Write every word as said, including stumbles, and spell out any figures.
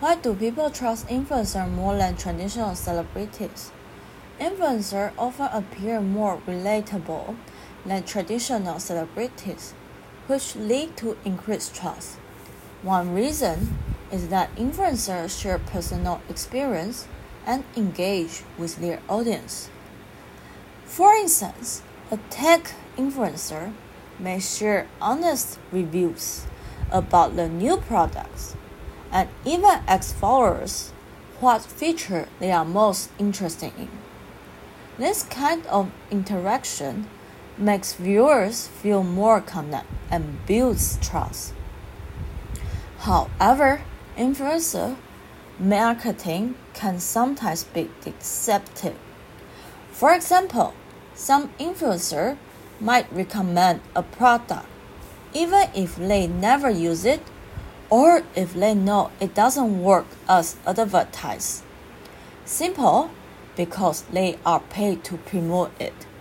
Why do people trust influencers more than traditional celebrities? Influencers often appear more relatable than traditional celebrities, which lead to increased trust. One reason is that influencers share personal experience and engage with their audience. For instance, a tech influencer may share honest reviews about the new products and even ask followers what feature they are most interested in. This kind of interaction makes viewers feel more connected and builds trust. However, influencer marketing can sometimes be deceptive. For example, some influencers might recommend a product even if they never use it or if they know it doesn't work as advertised, simply because they are paid to promote it.